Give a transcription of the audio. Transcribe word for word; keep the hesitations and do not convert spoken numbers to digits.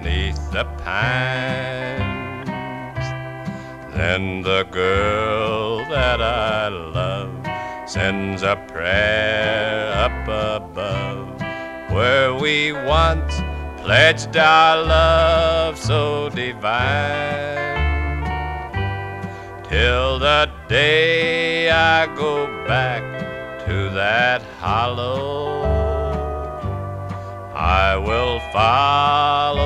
'neath the pines. Then the girl that I love sends a prayer up above, where we once pledged our love so divine. Till the day I go back to that hollow, I will follow